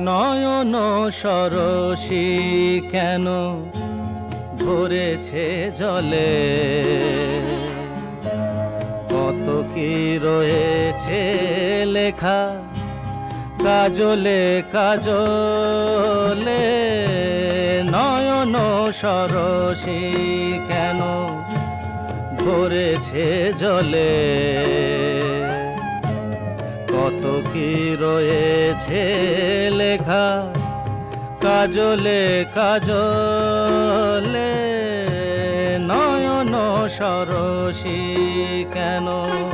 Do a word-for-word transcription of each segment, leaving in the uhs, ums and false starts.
নয়ন সরসী কেন ভরেছে জলে, কত কি রয়েছে লেখা কাজলে কাজলে। নয়ন সরসী কেন ভরেছে জলে, কত কি রয়েছে লেখা কাজলে কাজলে। নয়ন সরসী কেন।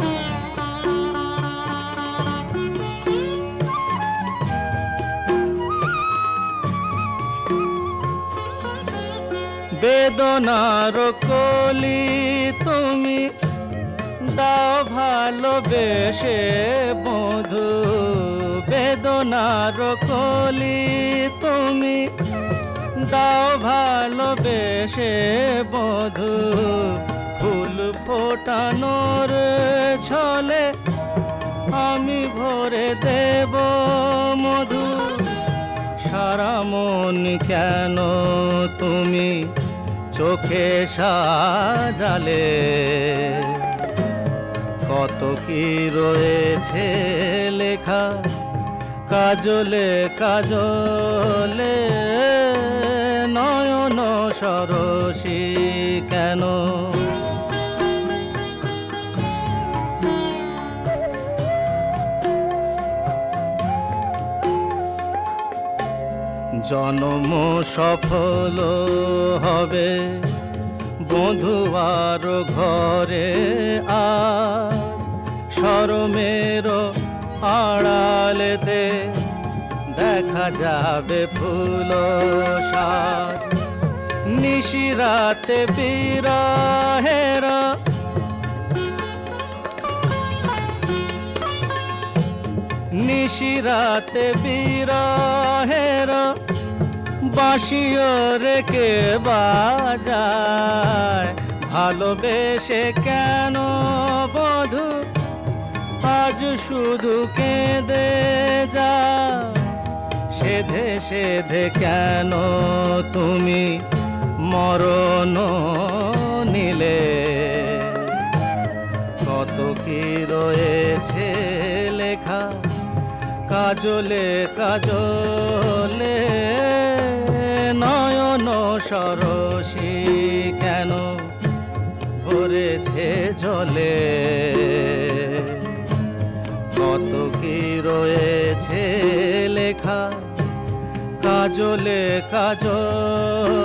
বেদনার কলি তুমি দাও ভালোবেসে বধু, বেদনার কলি তুমি দাও ভালোবেসে বধু। ফুল ফোটানোর ছলে আমি ভরে দেব মধু। সারা মন কেন তুমি চোখে সাজালে, কত কি রয়েছে লেখা কাজলে কাজলে। নয়ন সরসী কেন। জনম সফল হবে বধুয়ার ঘরে আজ, শরমের আড়ালেতে দেখা যাবে ফুল সাজ। নিশিরাতে বিরহের নিশিরাতে বিরহের বাঁশিও রেখে বাজায়। ভালোবেসে কেন বধু আজ শুধু কেঁদে যা, সেধে সেধে কেন তুমি মরণ নিলে। কত কি রয়েছে লেখা কাজলে কাজলে। নয়ন সরসী কেন ভরেছে জলে, কত কি রয়েছে লেখা কাজলে কাজলে।